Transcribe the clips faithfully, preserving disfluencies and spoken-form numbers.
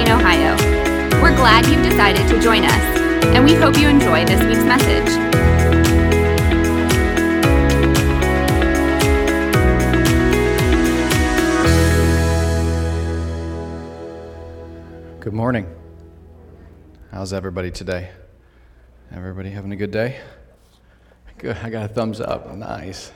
Wayne, Ohio. We're glad you've decided to join us, and we hope you enjoy this week's message. Good morning. How's everybody today? Everybody having a good day? Good. I got a thumbs up. Nice.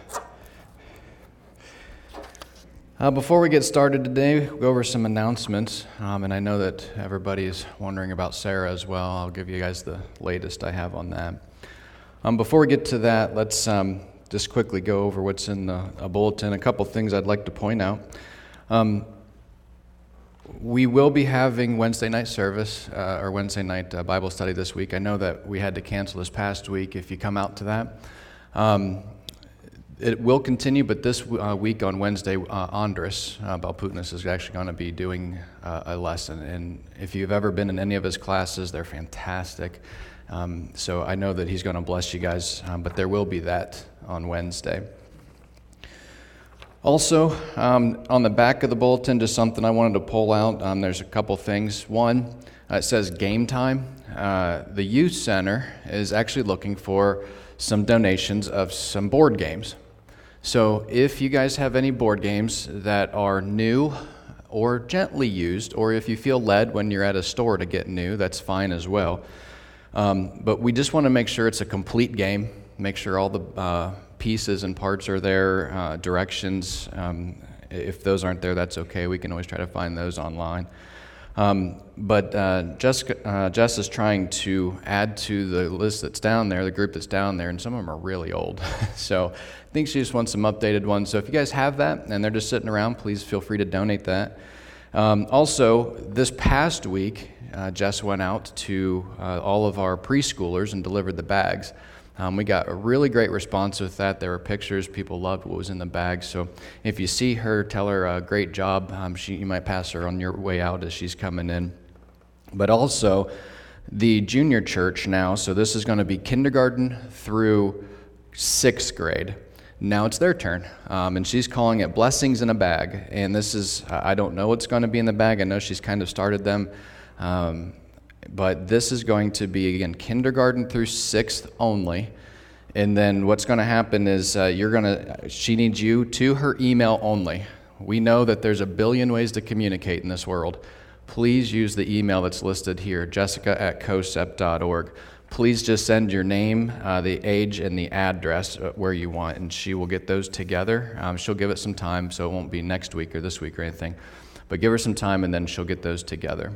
Uh, before we get started today, we'll go over some announcements. Um, and I know that everybody's wondering about Sarah as well. I'll give you guys the latest I have on that. Um, before we get to that, let's um, just quickly go over what's in the a bulletin. A couple things I'd like to point out. Um, We will be having Wednesday night service, uh, or Wednesday night uh, Bible study this week. I know that we had to cancel this past week if you come out to that. Um, it will continue, but this uh, week on Wednesday, uh, Andres uh, Balputnis is actually going to be doing uh, a lesson. And if you've ever been in any of his classes, they're fantastic. Um, so I know that he's going to bless you guys, um, but there will be that on Wednesday. Also, um, on the back of the bulletin, just something I wanted to pull out. Um, there's a couple things. One, uh, it says game time. Uh, the youth center is actually looking for some donations of some board games. So if you guys have any board games that are new or gently used, or if you feel led when you're at a store to get new, that's fine as well. Um, but we just want to make sure it's a complete game, make sure all the uh, pieces and parts are there, uh, directions. Um, if those aren't there, that's okay. We can always try to find those online. Um, but uh, Jessica, uh, Jess is trying to add to the list that's down there, the group that's down there, and some of them are really old. So I think she just wants some updated ones. So if you guys have that and they're just sitting around, please feel free to donate that. Um, also, this past week, uh, Jess went out to uh, all of our preschoolers and delivered the bags. Um, we got a really great response with that. There were pictures. People loved what was in the bag. So if you see her, tell her a great job. Um, she, you might pass her on your way out as she's coming in. But also, the junior church now, so this is going to be kindergarten through sixth grade. Now it's their turn, um, and she's calling it Blessings in a Bag. And this is, I don't know what's going to be in the bag. I know she's kind of started them. Um, But this is going to be, again, kindergarten through sixth only. And then what's going to happen is uh, you're going to, she needs you to her email only. We know that there's a billion ways to communicate in this world. Please use the email that's listed here, jessica at cosept dot org. Please just send your name, uh, the age, and the address where you want, and she will get those together. Um, she'll give it some time, so it won't be next week or this week or anything. But give her some time, and then she'll get those together.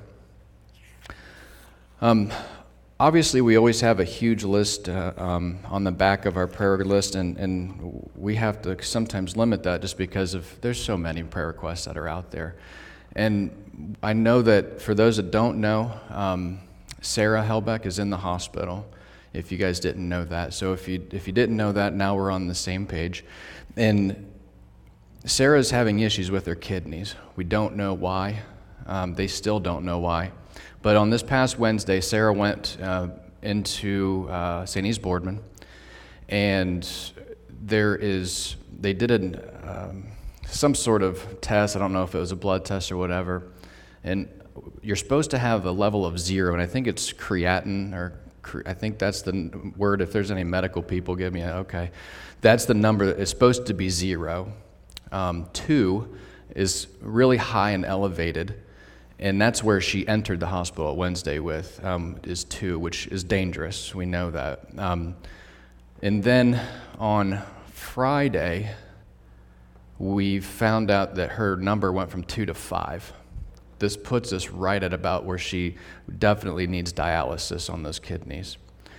Um, obviously, we always have a huge list uh, um, on the back of our prayer list, and, and we have to sometimes limit that just because of there's so many prayer requests that are out there. And I know that for those that don't know, um, Sarah Helbeck is in the hospital, if you guys didn't know that. So if you if you didn't know that, now we're on the same page. And Sarah's having issues with her kidneys. We don't know why. Um, they still don't know why. But on this past Wednesday, Sarah went uh, into uh, Saint E's Boardman, and there is, they did an, um, some sort of test. I don't know if it was a blood test or whatever, and you're supposed to have a level of zero, and I think it's creatinine, or cre- I think that's the word. If there's any medical people, give me a, okay. That's the number. It's supposed to be zero. Um, two is really high and elevated. And that's where she entered the hospital Wednesday with, um, is two, which is dangerous. We know that. Um, and then on Friday, we found out that her number went from two to five. This puts us right at about where she definitely needs dialysis on those kidneys.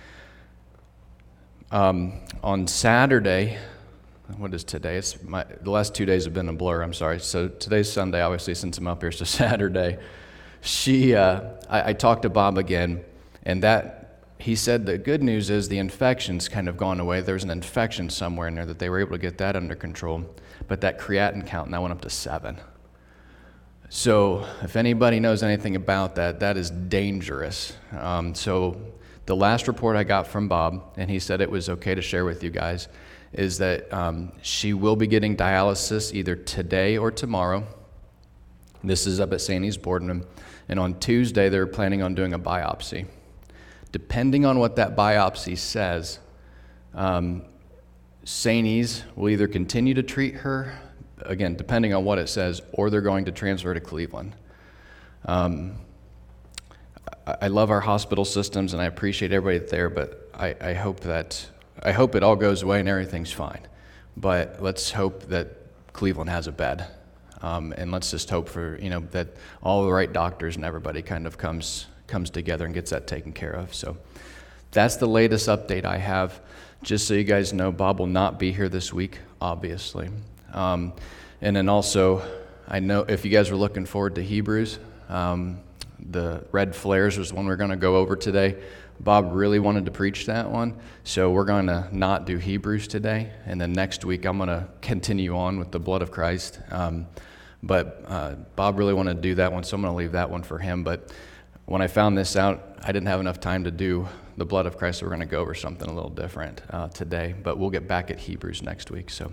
Um, on Saturday, what is today? It's my, the last two days have been a blur, I'm sorry. So today's Sunday, obviously, since I'm up here, so Saturday. She, uh, I, I talked to Bob again, and that, he said the good news is the infection's kind of gone away. There's an infection somewhere in there that they were able to get that under control, but that creatinine count now went up to seven. So if anybody knows anything about that, that is dangerous. Um, so the last report I got from Bob, and he said it was okay to share with you guys, is that um, she will be getting dialysis either today or tomorrow. This is up at Saint E's Boardman, and on Tuesday they're planning on doing a biopsy. Depending on what that biopsy says, um, Saint E's will either continue to treat her, again, depending on what it says, or they're going to transfer to Cleveland. Um, I, I love our hospital systems, and I appreciate everybody there, but I, I hope that I hope it all goes away and everything's fine. But let's hope that Cleveland has a bed, um, and let's just hope for you know that all the right doctors and everybody kind of comes comes together and gets that taken care of. So that's the latest update I have. Just so you guys know, Bob will not be here this week, obviously. Um, and then also, I know if you guys were looking forward to Hebrews, um, the red flares was one we're going to go over today. Bob really wanted to preach that one, so we're going to not do Hebrews today. And then next week, I'm going to continue on with the blood of Christ. Um, but uh, Bob really wanted to do that one, so I'm going to leave that one for him. But when I found this out, I didn't have enough time to do the blood of Christ, so we're going to go over something a little different uh, today, but we'll get back at Hebrews next week. So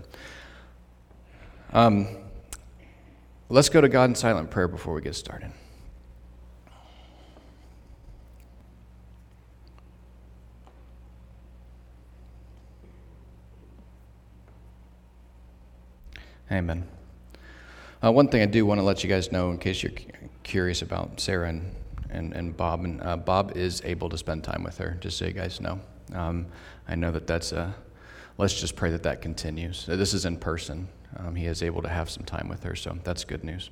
um, let's go to God in silent prayer before we get started. Amen. Uh, one thing I do want to let you guys know, in case you're cu- curious about Sarah and And, and Bob, and uh, Bob is able to spend time with her, just so you guys know. Um, I know that that's a, let's just pray that that continues. This is in person. Um, he is able to have some time with her, so that's good news.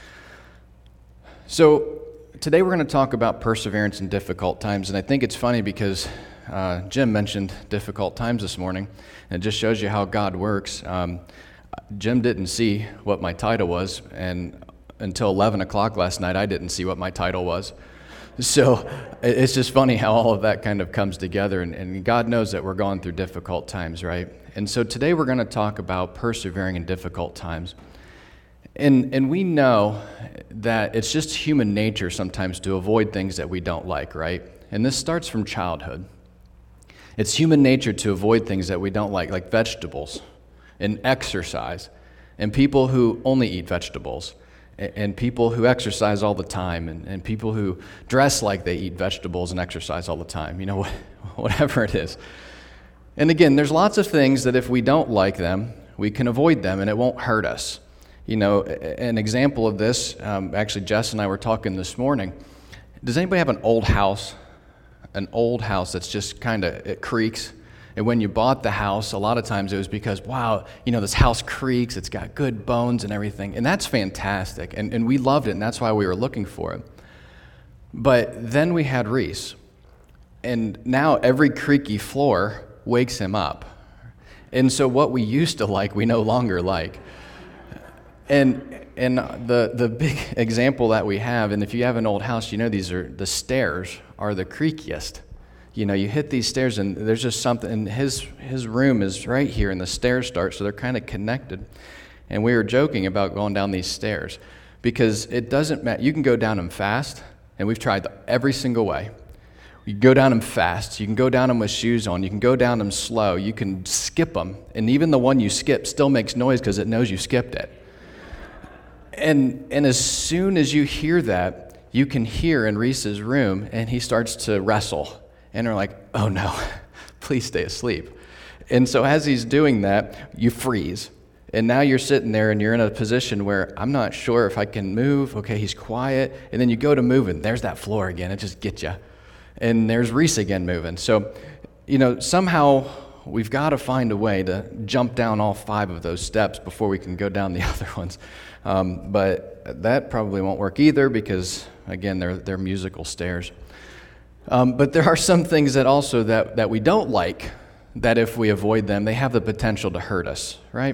So today we're going to talk about perseverance in difficult times, and I think it's funny because uh, Jim mentioned difficult times this morning, and it just shows you how God works. Um, Jim didn't see what my title was, and until eleven o'clock last night, I didn't see what my title was. So it's just funny how all of that kind of comes together, and, and God knows that we're going through difficult times, right? And so today we're going to talk about persevering in difficult times. And and we know that it's just human nature sometimes to avoid things that we don't like, right? And this starts from childhood. It's human nature to avoid things that we don't like, like vegetables and exercise, and people who only eat vegetables, and people who exercise all the time, and, and people who dress like they eat vegetables and exercise all the time, you know, whatever it is. And again, there's lots of things that if we don't like them, we can avoid them and it won't hurt us. You know, an example of this, um, actually Jess and I were talking this morning. Does anybody have an old house? An old house that's just kind of, it creaks? And when you bought the house, a lot of times it was because, wow, you know, this house creaks, it's got good bones and everything. And that's fantastic. And, and we loved it, and that's why we were looking for it. But then we had Reese. And now every creaky floor wakes him up. And so what we used to like, we no longer like. And and the, the big example that we have, and if you have an old house, you know these are, the stairs are the creakiest. You know, you hit these stairs and there's just something, and his his room is right here and the stairs start, so they're kind of connected. And we were joking about going down these stairs because it doesn't matter. You can go down them fast, and we've tried every single way. You can go down them fast. You can go down them with shoes on. You can go down them slow. You can skip them, and even the one you skip still makes noise because it knows you skipped it. And and as soon as you hear that, you can hear in Reese's room, and he starts to wrestle. And we're like, oh no, please stay asleep. And so as he's doing that, you freeze. And now you're sitting there and you're in a position where I'm not sure if I can move. Okay, he's quiet. And then you go to move and there's that floor again. It just gets you. And there's Reese again moving. So, you know, somehow we've got to find a way to jump down all five of those steps before we can go down the other ones. Um, but that probably won't work either because, again, they're, they're musical stairs. Um, but there are some things that also that, that we don't like, that if we avoid them, they have the potential to hurt us, right?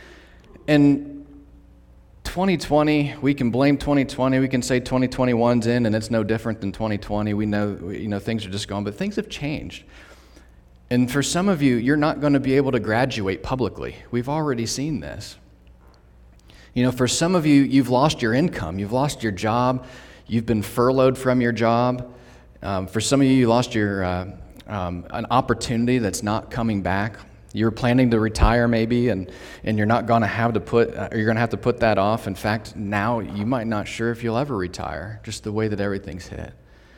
And twenty twenty, we can blame twenty twenty, we can say twenty twenty-one's in and it's no different than twenty twenty. We know, you know, things are just gone, but things have changed. And for some of you, you're not going to be able to graduate publicly. We've already seen this. You know, for some of you, you've lost your income, you've lost your job, you've been furloughed from your job. Um, for some of you, you lost your uh, um, an opportunity that's not coming back. You're planning to retire maybe, and, and you're not going to have to put, uh, you're going to have to put that off. In fact, now you might not sure if you'll ever retire, just the way that everything's hit.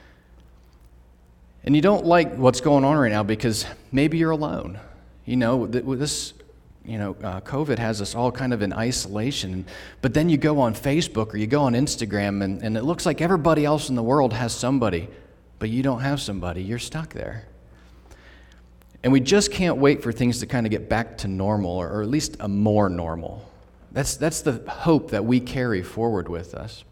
And you don't like what's going on right now because maybe you're alone. You know, this, you know, uh, COVID has us all kind of in isolation. But then you go on Facebook or you go on Instagram, and, and it looks like everybody else in the world has somebody, but you don't have somebody. You're stuck there. And we just can't wait for things to kind of get back to normal, or, or at least a more normal. That's, that's the hope that we carry forward with us.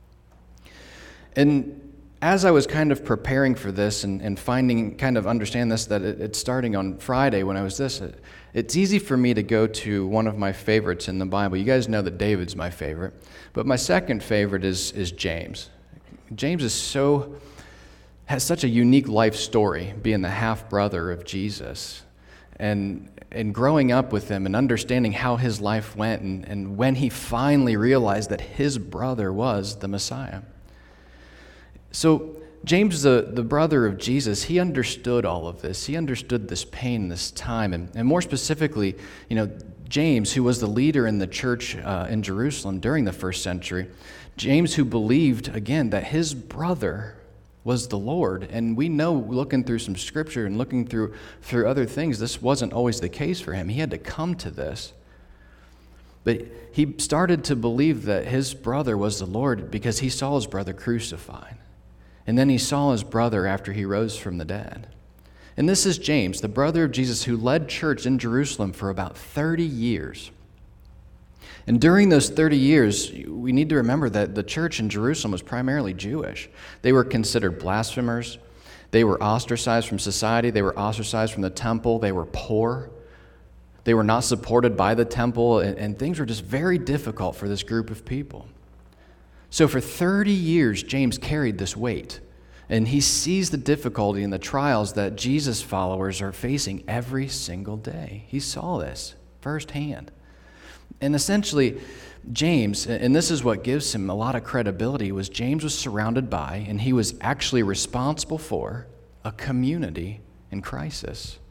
And as I was kind of preparing for this and, and finding, kind of understand this, that it, it's starting on Friday when I was this, it, it's easy for me to go to one of my favorites in the Bible. You guys know that David's my favorite, but my second favorite is, is James. James is so, has such a unique life story, being the half-brother of Jesus. And, and growing up with him and understanding how his life went, and, and when he finally realized that his brother was the Messiah. So James, the, the brother of Jesus, he understood all of this. He understood this pain, this time. And, and more specifically, you know, James, who was the leader in the church uh, in Jerusalem during the first century, James, who believed, again, that his brother was the Lord. And we know, looking through some scripture and looking through, through other things, this wasn't always the case for him. He had to come to this. But he started to believe that his brother was the Lord because he saw his brother crucified. And then he saw his brother after he rose from the dead. And this is James, the brother of Jesus, who led church in Jerusalem for about thirty years. And during those thirty years, we need to remember that the church in Jerusalem was primarily Jewish. They were considered blasphemers. They were ostracized from society. They were ostracized from the temple. They were poor. They were not supported by the temple, and, and things were just very difficult for this group of people. So for thirty years, James carried this weight, and he sees the difficulty and the trials that Jesus' followers are facing every single day. He saw this firsthand. And essentially, James, and this is what gives him a lot of credibility, was James was surrounded by, and he was actually responsible for, a community in crisis.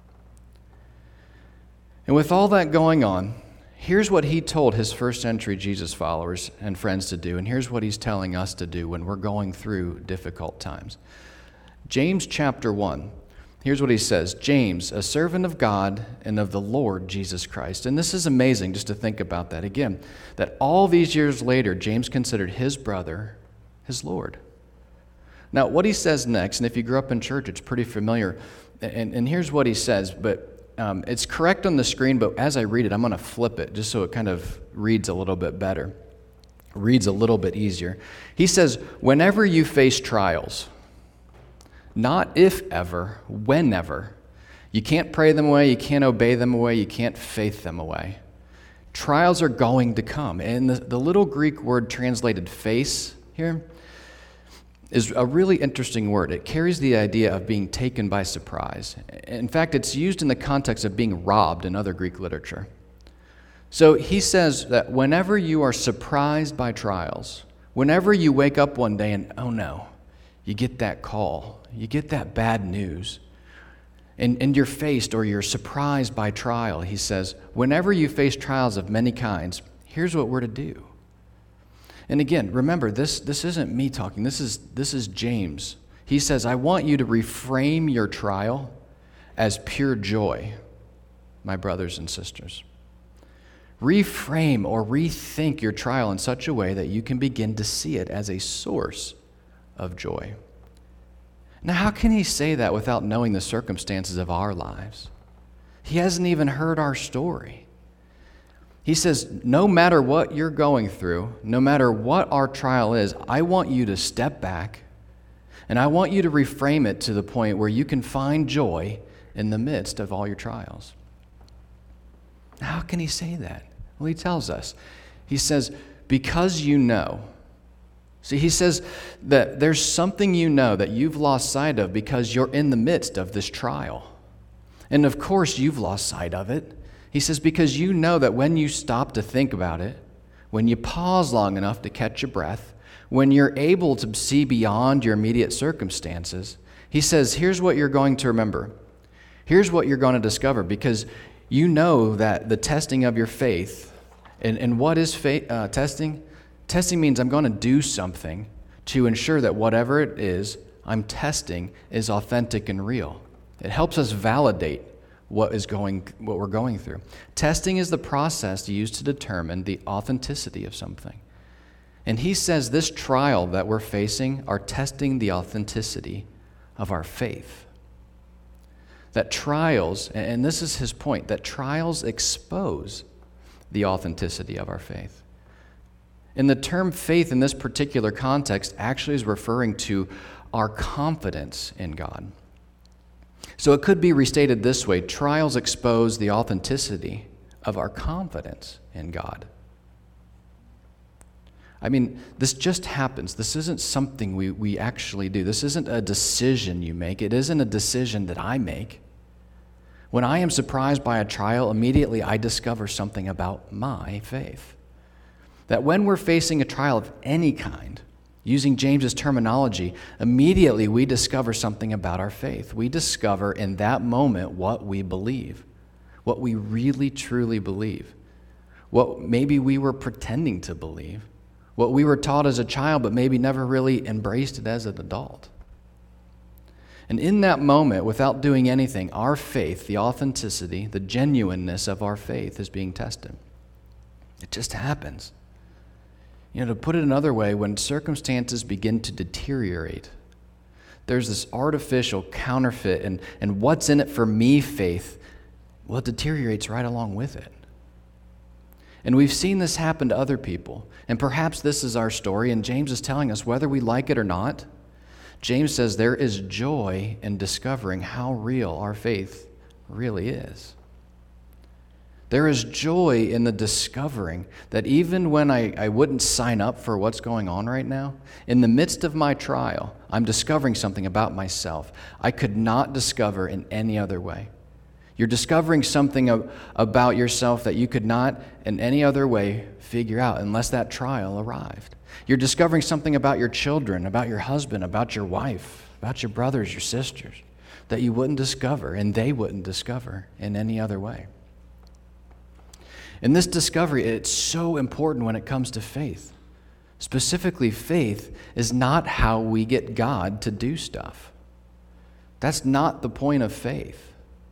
And with all that going on, here's what he told his first century Jesus followers and friends to do, and here's what he's telling us to do when we're going through difficult times. James chapter one, here's what he says. James, a servant of God and of the Lord Jesus Christ. And this is amazing just to think about that again, that all these years later, James considered his brother his Lord. Now, what he says next, and if you grew up in church, it's pretty familiar, and, and here's what he says, but Um, it's correct on the screen, but as I read it, I'm going to flip it just so it kind of reads a little bit better, reads a little bit easier. He says, whenever you face trials, not if ever, whenever. You can't pray them away, you can't obey them away, you can't faith them away. Trials are going to come. And the, the little Greek word translated face here is a really interesting word. It carries the idea of being taken by surprise. In fact, it's used in the context of being robbed in other Greek literature. So he says that whenever you are surprised by trials, whenever you wake up one day and, oh no, you get that call, you get that bad news, and, and you're faced or you're surprised by trial, he says, whenever you face trials of many kinds, here's what we're to do. And again, remember, this, this isn't me talking. This is, this is James. He says, I want you to reframe your trial as pure joy, my brothers and sisters. Reframe or rethink your trial in such a way that you can begin to see it as a source of joy. Now, how can he say that without knowing the circumstances of our lives? He hasn't even heard our story. He says, no matter what you're going through, no matter what our trial is, I want you to step back, and I want you to reframe it to the point where you can find joy in the midst of all your trials. How can he say that? Well, he tells us. He says, because you know. See, he says that there's something you know that you've lost sight of because you're in the midst of this trial. And of course, you've lost sight of it. He says, because you know that when you stop to think about it, when you pause long enough to catch your breath, when you're able to see beyond your immediate circumstances, he says, here's what you're going to remember. Here's what you're going to discover, because you know that the testing of your faith, and, and what is faith, uh, testing? Testing means I'm going to do something to ensure that whatever it is I'm testing is authentic and real. It helps us validate what is going, what we're going through. Testing is the process used to determine the authenticity of something. And he says this trial that we're facing are testing the authenticity of our faith. That trials, and this is his point, that trials expose the authenticity of our faith. And the term faith in this particular context actually is referring to our confidence in God. So it could be restated this way: trials expose the authenticity of our confidence in God. I mean, this just happens. This isn't something we, we actually do. This isn't a decision you make. It isn't a decision that I make. When I am surprised by a trial, immediately I discover something about my faith. That when we're facing a trial of any kind, using James's terminology, immediately we discover something about our faith. We discover in that moment what we believe, what we really truly believe, what maybe we were pretending to believe, what we were taught as a child but maybe never really embraced it as an adult. And in that moment, without doing anything, our faith, the authenticity, the genuineness of our faith is being tested. It just happens. You know, to put it another way, when circumstances begin to deteriorate, there's this artificial, counterfeit, and, and what's in it for me faith, well, it deteriorates right along with it. And we've seen this happen to other people. And perhaps this is our story, and James is telling us whether we like it or not. James says there is joy in discovering how real our faith really is. There is joy in the discovering that even when I, I wouldn't sign up for what's going on right now, in the midst of my trial, I'm discovering something about myself I could not discover in any other way. You're discovering something of, about yourself that you could not in any other way figure out unless that trial arrived. You're discovering something about your children, about your husband, about your wife, about your brothers, your sisters, that you wouldn't discover and they wouldn't discover in any other way. And this discovery, it's so important when it comes to faith. Specifically, faith is not how we get God to do stuff. That's not the point of faith.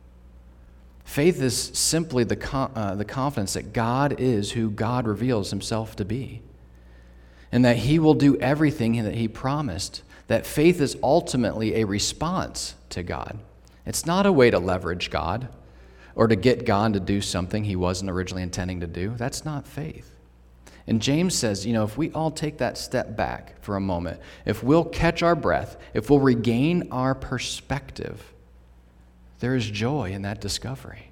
Faith is simply the con- uh, the confidence that God is who God reveals himself to be, and that he will do everything that he promised. That faith is ultimately a response to God. It's not a way to leverage God or to get God to do something he wasn't originally intending to do. That's not faith. And James says, you know, if we all take that step back for a moment, if we'll catch our breath, if we'll regain our perspective, there is joy in that discovery.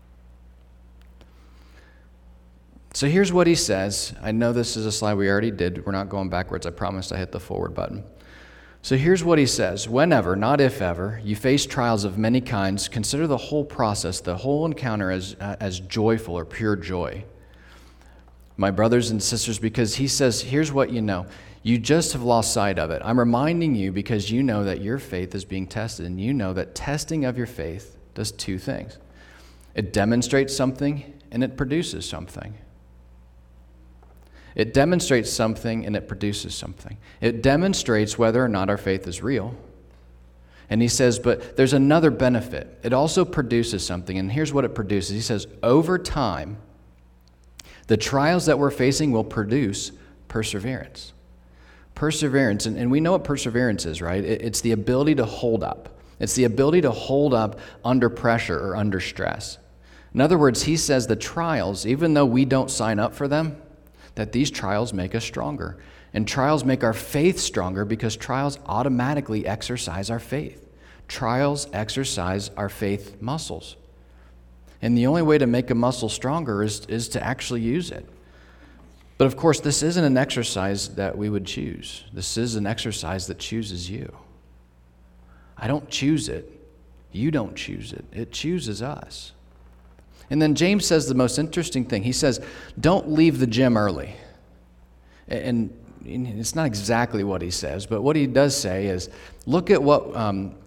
So here's what he says. I know this is a slide we already did. We're not going backwards. I promised I hit the forward button. So here's what he says. Whenever, not if ever, you face trials of many kinds, consider the whole process, the whole encounter as, uh, as joyful or pure joy. My brothers and sisters, because he says, here's what you know. You just have lost sight of it. I'm reminding you because you know that your faith is being tested, and you know that testing of your faith does two things. It demonstrates something, and it produces something. It demonstrates something, and it produces something. It demonstrates whether or not our faith is real. And he says, but there's another benefit. It also produces something, and here's what it produces. He says, over time, the trials that we're facing will produce perseverance. Perseverance, and, and we know what perseverance is, right? It, it's the ability to hold up. It's the ability to hold up under pressure or under stress. In other words, he says the trials, even though we don't sign up for them, that these trials make us stronger. And trials make our faith stronger because trials automatically exercise our faith. Trials exercise our faith muscles. And the only way to make a muscle stronger is, is to actually use it. But of course, this isn't an exercise that we would choose. This is an exercise that chooses you. I don't choose it. You don't choose it. It chooses us. And then James says the most interesting thing. He says, don't leave the gym early. And it's not exactly what he says, but what he does say is, look at what um,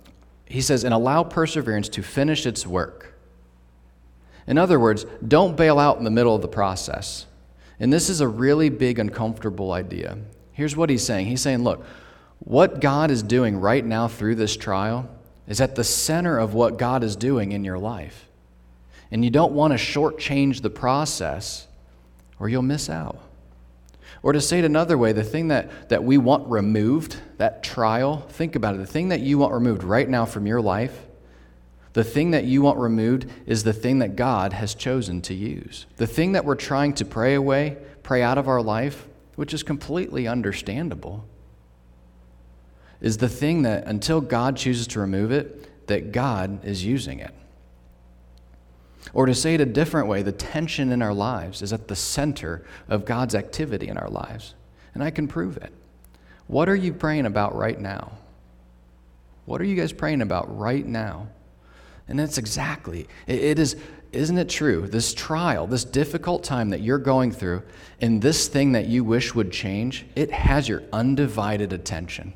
he says, and allow perseverance to finish its work. In other words, don't bail out in the middle of the process. And this is a really big, uncomfortable idea. Here's what he's saying. He's saying, look, what God is doing right now through this trial is at the center of what God is doing in your life. And you don't want to shortchange the process or you'll miss out. Or to say it another way, the thing that, that we want removed, that trial, think about it, the thing that you want removed right now from your life, the thing that you want removed is the thing that God has chosen to use. The thing that we're trying to pray away, pray out of our life, which is completely understandable, is the thing that until God chooses to remove it, that God is using it. Or to say it a different way, the tension in our lives is at the center of God's activity in our lives. And I can prove it. What are you praying about right now? What are you guys praying about right now? And that's exactly, it, it is, isn't it true? This trial, this difficult time that you're going through, and this thing that you wish would change, it has your undivided attention.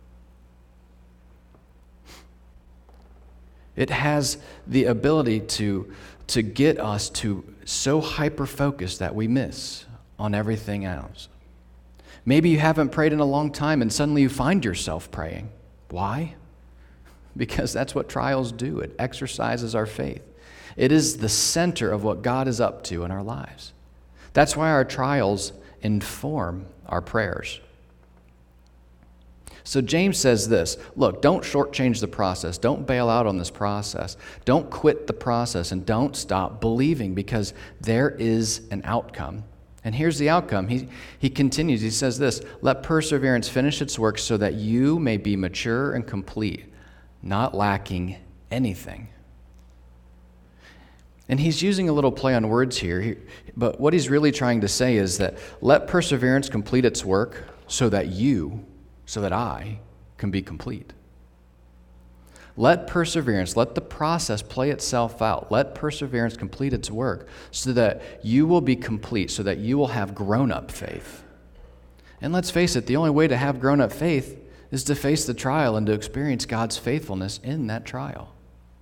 It has the ability to, to get us to so hyper-focused that we miss on everything else. Maybe you haven't prayed in a long time and suddenly you find yourself praying. Why? Because that's what trials do. It exercises our faith. It is the center of what God is up to in our lives. That's why our trials inform our prayers. So James says this, look, don't shortchange the process. Don't bail out on this process. Don't quit the process and don't stop believing because there is an outcome. And here's the outcome. He, he continues, he says this, let perseverance finish its work so that you may be mature and complete, not lacking anything. And he's using a little play on words here, he, but what he's really trying to say is that let perseverance complete its work so that you, so that I can be complete. Let perseverance, let the process play itself out. Let perseverance complete its work so that you will be complete, so that you will have grown-up faith. And let's face it, the only way to have grown-up faith is to face the trial and to experience God's faithfulness in that trial.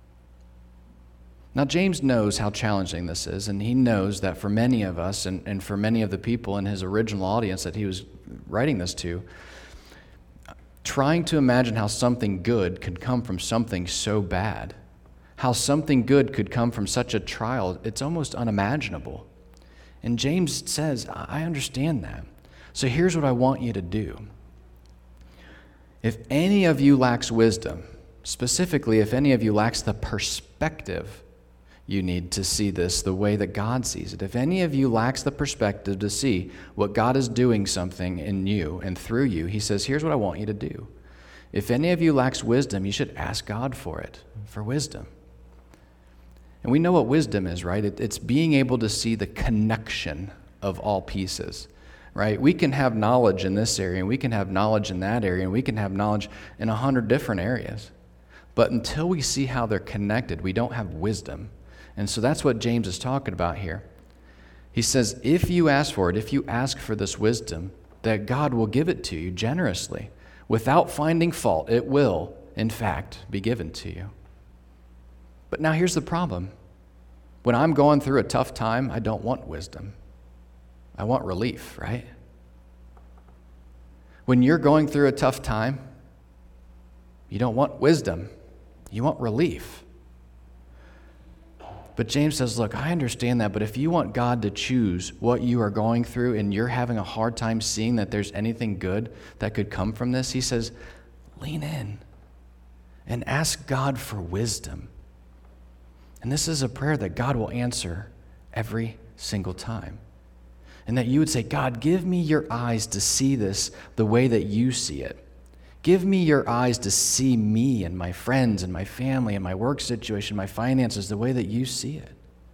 Now, James knows how challenging this is, and he knows that for many of us and, and for many of the people in his original audience that he was writing this to, trying to imagine how something good could come from something so bad, how something good could come from such a trial, it's almost unimaginable. And James says, I understand that. So here's what I want you to do. If any of you lacks wisdom, specifically if any of you lacks the perspective you need to see this the way that God sees it, if any of you lacks the perspective to see what God is doing something in you and through you, he says, here's what I want you to do. If any of you lacks wisdom, you should ask God for it, for wisdom. And we know what wisdom is, right? It, it's being able to see the connection of all pieces, right? We can have knowledge in this area, and we can have knowledge in that area, and we can have knowledge in a hundred different areas. But until we see how they're connected, we don't have wisdom. And so that's what James is talking about here. He says, if you ask for it, if you ask for this wisdom, that God will give it to you generously. Without finding fault, it will, in fact, be given to you. But now here's the problem. When I'm going through a tough time, I don't want wisdom. I want relief, right? When you're going through a tough time, you don't want wisdom. You want relief. But James says, look, I understand that, but if you want God to choose what you are going through and you're having a hard time seeing that there's anything good that could come from this, he says, lean in and ask God for wisdom. And this is a prayer that God will answer every single time. And that you would say, God, give me your eyes to see this the way that you see it. Give me your eyes to see me and my friends and my family and my work situation, my finances, the way that you see it.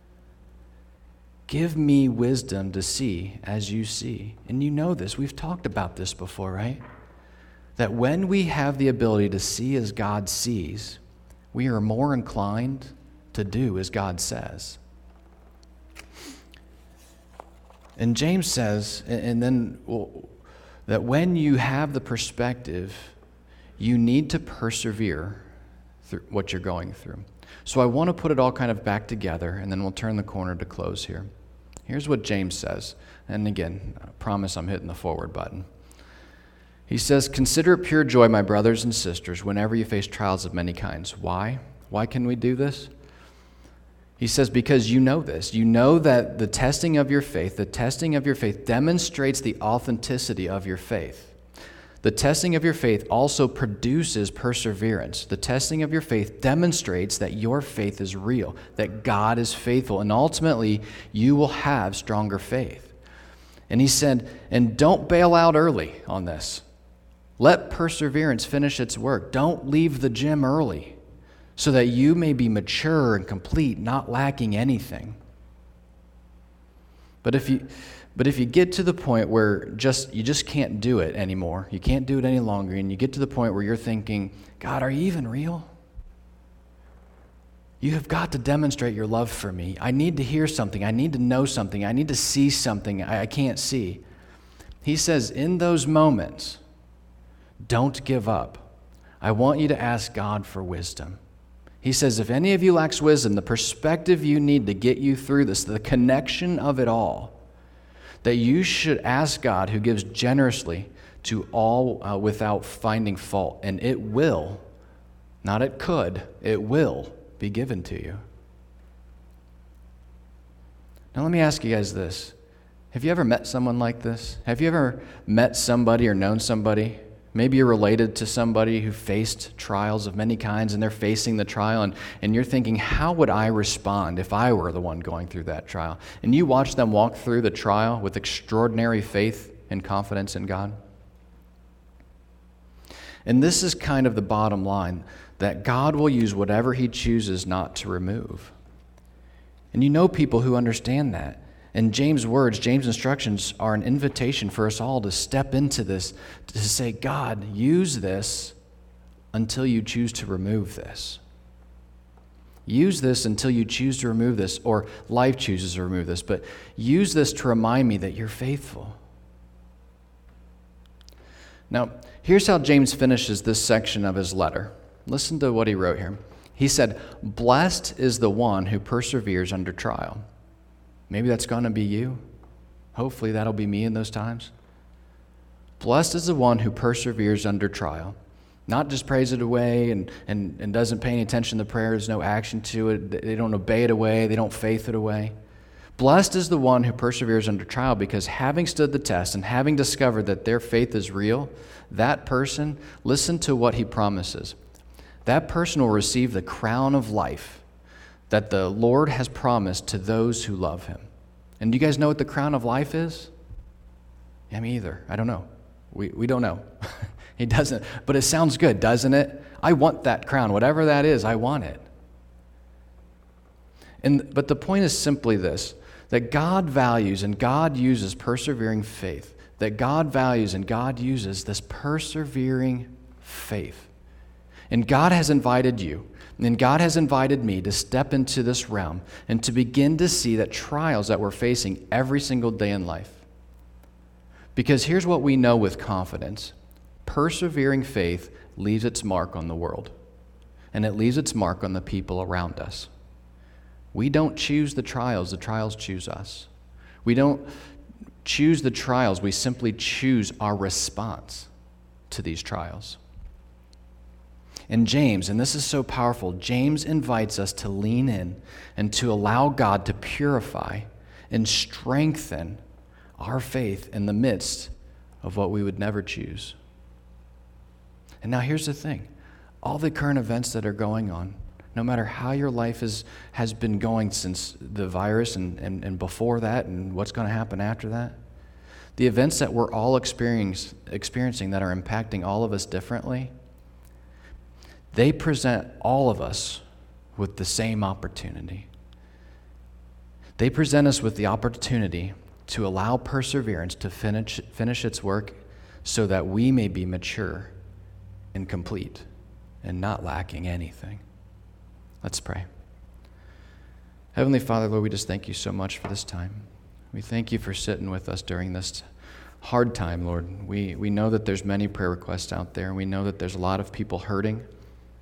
Give me wisdom to see as you see. And you know this. We've talked about this before, right? That when we have the ability to see as God sees, we are more inclined to do as God says. And James says, and then well, that when you have the perspective, you need to persevere through what you're going through. So I want to put it all kind of back together, and then we'll turn the corner to close here. Here's what James says. And again, I promise I'm hitting the forward button. He says, "Consider it pure joy, my brothers and sisters, whenever you face trials of many kinds." Why? Why can we do this? He says, because you know this. You know that the testing of your faith, the testing of your faith demonstrates the authenticity of your faith. The testing of your faith also produces perseverance. The testing of your faith demonstrates that your faith is real, that God is faithful, and ultimately you will have stronger faith. And he said, and don't bail out early on this. Let perseverance finish its work. Don't leave the gym early, so that you may be mature and complete, not lacking anything. But if you but if you get to the point where just you just can't do it anymore, you can't do it any longer, and you get to the point where you're thinking, God, are you even real? You have got to demonstrate your love for me. I need to hear something. I need to know something. I need to see something I, I can't see. He says, in those moments, don't give up. I want you to ask God for wisdom. He says, if any of you lacks wisdom, the perspective you need to get you through this, the connection of it all, that you should ask God, who gives generously to all uh, without finding fault, and it will, not it could, it will be given to you. Now let me ask you guys this. Have you ever met someone like this? Have you ever met somebody or known somebody? Maybe you're related to somebody who faced trials of many kinds, and they're facing the trial, and, and you're thinking, how would I respond if I were the one going through that trial? And you watch them walk through the trial with extraordinary faith and confidence in God. And this is kind of the bottom line, that God will use whatever he chooses not to remove. And you know people who understand that. And James' words, James' instructions are an invitation for us all to step into this, to say, God, use this until you choose to remove this. Use this until you choose to remove this, or life chooses to remove this, but use this to remind me that you're faithful. Now, here's how James finishes this section of his letter. Listen to what he wrote here. He said, "Blessed is the one who perseveres under trial." Maybe that's going to be you. Hopefully that'll be me in those times. Blessed is the one who perseveres under trial. Not just prays it away and, and, and doesn't pay any attention to the prayer. There's no action to it. They don't obey it away. They don't faith it away. Blessed is the one who perseveres under trial, because having stood the test and having discovered that their faith is real, that person, listen to what he promises. That person will receive the crown of life that the Lord has promised to those who love him. And do you guys know what the crown of life is? Yeah, me either. I don't know. We we don't know. He doesn't. But it sounds good, doesn't it? I want that crown. Whatever that is, I want it. And but the point is simply this, that God values and God uses persevering faith. That God values and God uses this persevering faith. And God has invited you, and God has invited me to step into this realm and to begin to see that trials that we're facing every single day in life. Because here's what we know with confidence. Persevering faith leaves its mark on the world, and it leaves its mark on the people around us. We don't choose the trials, the trials choose us. We don't choose the trials, we simply choose our response to these trials. And James, and this is so powerful, James invites us to lean in and to allow God to purify and strengthen our faith in the midst of what we would never choose. And now here's the thing. All the current events that are going on, no matter how your life is, has been going since the virus and, and, and before that and what's going to happen after that, the events that we're all experience, experiencing that are impacting all of us differently, they present all of us with the same opportunity. They present us with the opportunity to allow perseverance to finish, finish its work so that we may be mature and complete and not lacking anything. Let's pray. Heavenly Father, Lord, we just thank you so much for this time. We thank you for sitting with us during this hard time, Lord. We, we know that there's many prayer requests out there, and we know that there's a lot of people hurting.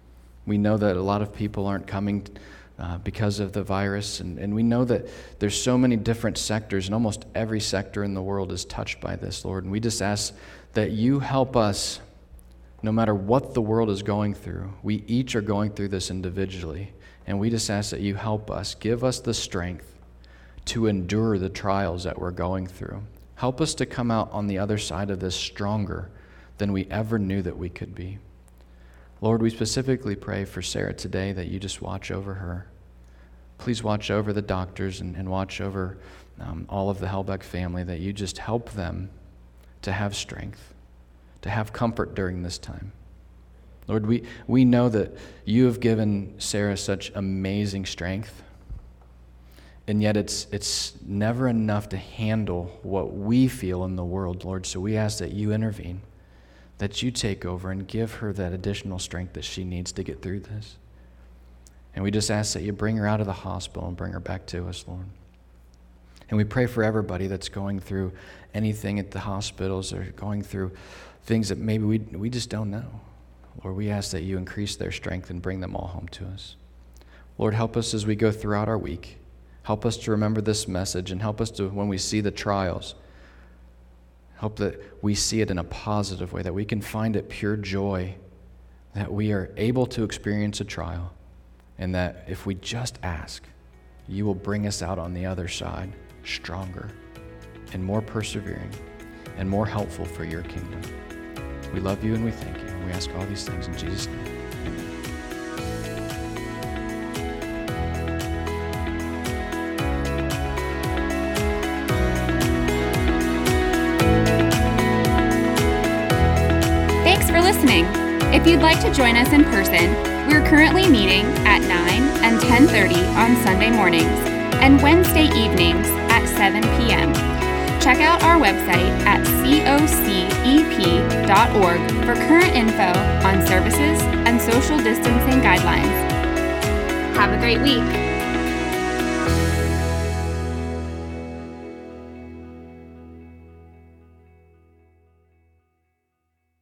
We know that a lot of people aren't coming uh, because of the virus, and, and we know that there's so many different sectors, and almost every sector in the world is touched by this, Lord. And we just ask that you help us, no matter what the world is going through. We each are going through this individually, and we just ask that you help us, give us the strength to endure the trials that we're going through. Help us to come out on the other side of this stronger than we ever knew that we could be. Lord, we specifically pray for Sarah today that you just watch over her. Please watch over the doctors and, and watch over um, all of the Helbeck family, that you just help them to have strength, to have comfort during this time. Lord, we, we know that you have given Sarah such amazing strength, and yet it's it's never enough to handle what we feel in the world, Lord. So we ask that you intervene, that you take over and give her that additional strength that she needs to get through this. And we just ask that you bring her out of the hospital and bring her back to us, Lord. And we pray for everybody that's going through anything at the hospitals or going through things that maybe we we just don't know. Lord, we ask that you increase their strength and bring them all home to us. Lord, help us as we go throughout our week. Help us to remember this message, and help us to, when we see the trials, help that we see it in a positive way, that we can find it pure joy, that we are able to experience a trial, and that if we just ask, you will bring us out on the other side stronger and more persevering and more helpful for your kingdom. We love you and we thank you. We ask all these things in Jesus' name. Amen. Thanks for listening. If you'd like to join us in person, we're currently meeting at nine and ten thirty on Sunday mornings and Wednesday evenings at seven p.m. Check out our website at cocep dot org for current info on services and social distancing guidelines. Have a great week.